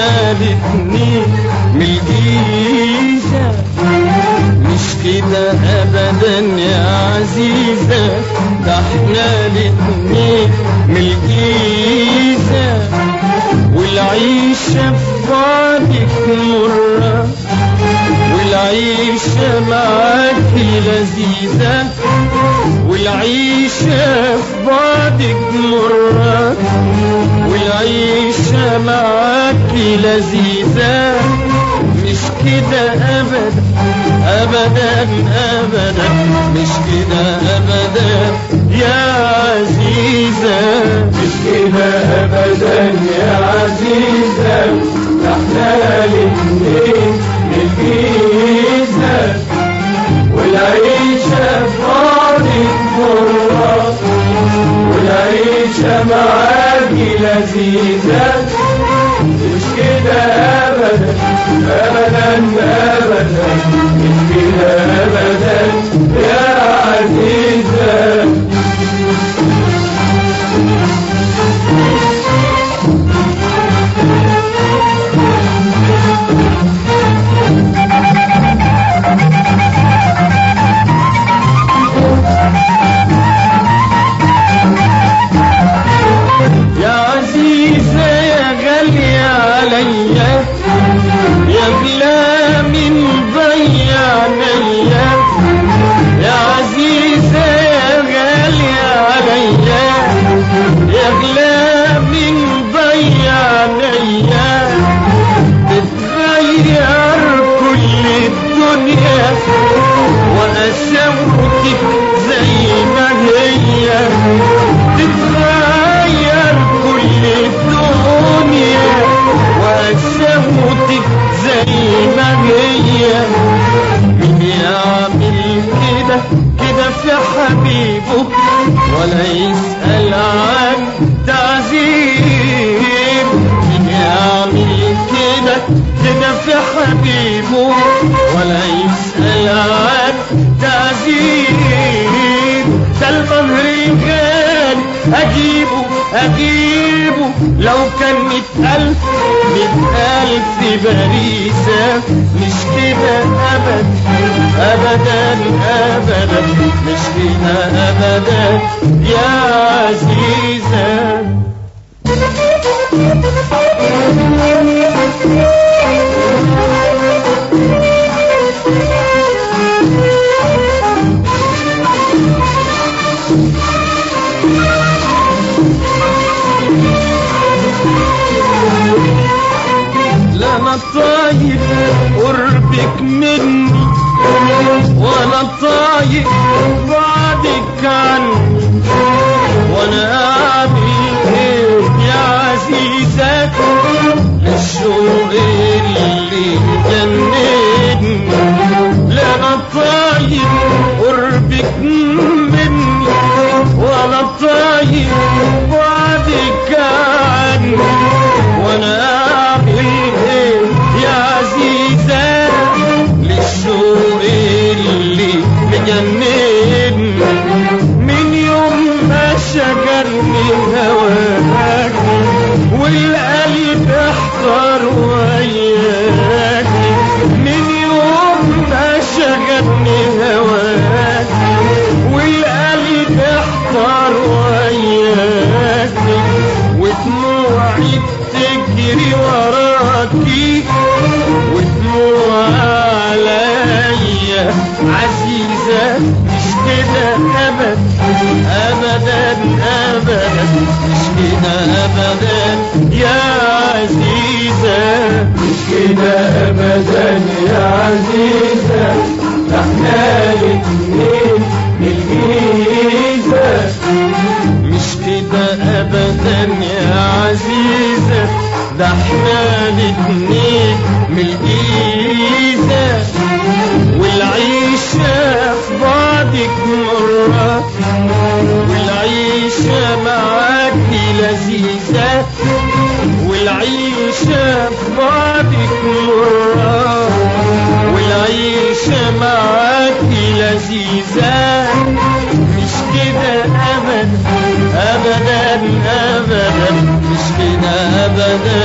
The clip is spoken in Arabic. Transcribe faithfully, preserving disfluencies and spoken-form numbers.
احنا الاتنين ملقيسة. مش كده ابدا يا عزيزة، ده احنا الاتنين ملقيسة. والعيشة في بعدك مرة، والعيشة معاكي لذيذة. والعيشة في بعدك مرة، والعيشة معاكي لذيذة. مش كده ابدا ابدا ابدا، مش كده ابدا يا عزيزة. مش كده ابدا يا عزيزة، احنا الاتنين ملقيسة. والعيشة في بعدك مرة، والعيشة معاكي لذيذة. مش كده ابدا ابدا ابدا، مش كده ابدا يا عزيزة. يا غلا من ضيع عينيا، يا عزيزة يا غالية عليا. يا غلا من ضيع عينيا، تتغير كل الدنيا وقساوتك زي ما هي. تتغير كل الدنيا وقساوتك زي ما هي. مين يعمل كده كده في حبيبه ولا يسأل عن تعذيب؟ مين يعمل كده كده في حبيبه ولا يسأل عن تعذيب؟ ده المهر الغالي أجيبه أجيبه لو كان مئة ألف مئة ألف باريسة. مش كده أبدا أبدا أبدا، مش كده أبدا يا عزيزة. لا انا طايق قربك مني وانا طايق بعدك عني، وانا اعمل ايه يا عزيزة للشوق اللي جنني؟ لا انا طايق قربك مني وانا طايق بعدك عني، وانا اعمل ايه يا عزيزة للشوق اللي مجنن؟ من يوم ما شجرني هواك والقلب احتار وياك. من يوم ما شجرني هواك والقلب احتار وياك، ودموعي بتجري وراكي ودموع عليا عزيزة. مش كده أبدا أبدا أبدا، مش كده أبدا يا عزيزة. مش كده أبدا يا عزيزة، احنا الاتنين ملقيسة. مش كده أبدا يا عزيزة، ده احنا الاتنين ملقيسة. والعيشة في بعدك مرة، والعيشة معاكي لذيذة. والعيشة في بعدك مرة، والعيشة معاكي لذيذة. مش كده أبدا أبدا أبدا، مش كده أبدا